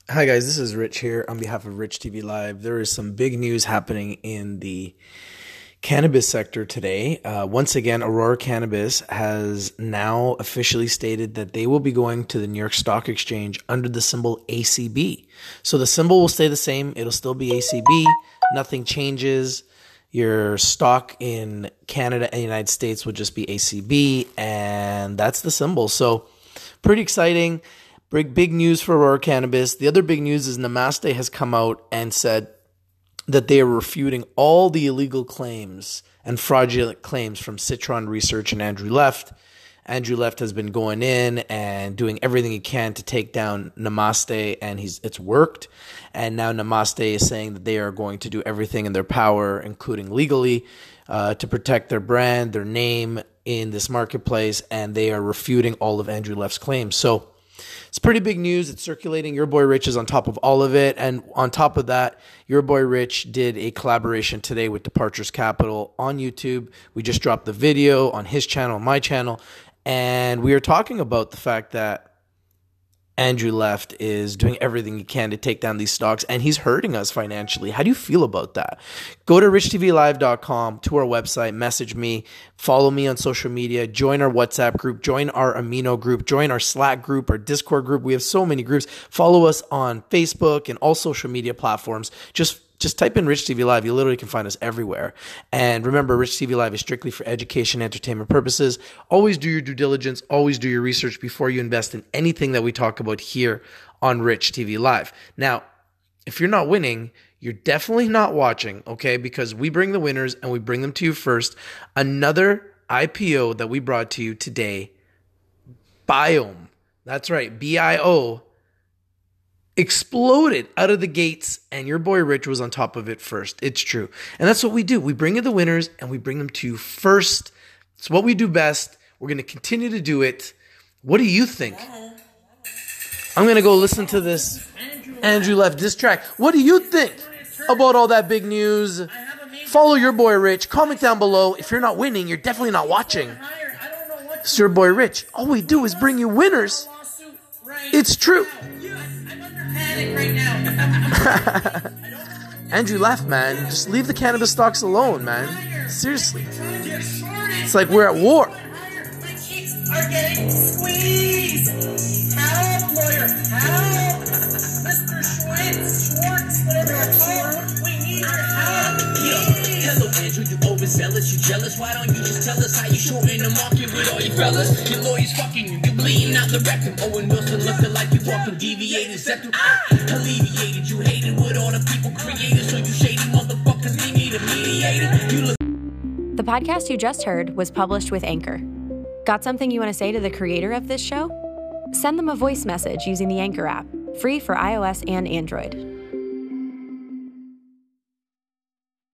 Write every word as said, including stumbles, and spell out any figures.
Hi guys, this is Rich here on behalf of Rich T V Live. There is some big news happening in the cannabis sector today. Uh, once again, Aurora Cannabis has now officially stated that they will be going to the New York Stock Exchange under the symbol A C B. So the symbol will stay the same. It'll still be A C B. Nothing changes. Your stock in Canada and the United States will just be A C B, and that's the symbol. So pretty exciting. Big, big news for Aurora Cannabis. The other big news is Namaste has come out and said that they are refuting all the illegal claims and fraudulent claims from Citron Research and Andrew Left. Andrew Left has been going in and doing everything he can to take down Namaste, and he's it's worked. And now Namaste is saying that they are going to do everything in their power, including legally, uh, to protect their brand, their name in this marketplace, and they are refuting all of Andrew Left's claims. So it's pretty big news. It's circulating. Your boy Rich is on top of all of it. And on top of that, your boy Rich did a collaboration today with Departures Capital on YouTube. We just dropped the video on his channel, my channel. And we are talking about the fact that Andrew Left is doing everything he can to take down these stocks, and he's hurting us financially. How do you feel about that? Go to rich t v live dot com, to our website, message me, follow me on social media, join our WhatsApp group, join our Amino group, join our Slack group, our Discord group. We have so many groups. Follow us on Facebook and all social media platforms. Just Just type in Rich T V Live. You literally can find us everywhere. And remember, Rich T V Live is strictly for education, entertainment purposes. Always do your due diligence. Always do your research before you invest in anything that we talk about here on Rich T V Live. Now, if you're not winning, you're definitely not watching, okay? Because we bring the winners and we bring them to you first. Another I P O that we brought to you today, Biome. That's right, B I O. Exploded out of the gates, and your boy Rich was on top of it first. It's true. And that's what we do. We bring you the winners, and we bring them to you first. It's what we do best. We're going to continue to do it. What do you think? I'm going to go listen to this Andrew Left diss track. What do you think about all that big news? Follow your boy Rich. Comment down below. If you're not winning, you're definitely not watching. It's your boy Rich. All we do is bring you winners. It's true. Right now. Andrew Left, man. Just leave the cannabis stocks alone, man. Seriously. It's like we're at war. My cheeks are getting squeezed. Help, lawyer. Help. Mister Schwartz, Schwartz, whatever it's called. We need your help. Hello, Andrew, you overzealous, you jealous. Why don't you just tell us how you shorting the market with all your fellas? Your lawyer's fucking you, you bleeding out the rectum. Owen Wilson looking like you walking deviated septum. Ah! Alleviated, you hated what all the people created, so you shady motherfuckers need a mediator. You look. The podcast you just heard was published with Anchor. Got something you want to say to the creator of this show? Send them a voice message using the Anchor app, free for iOS and Android.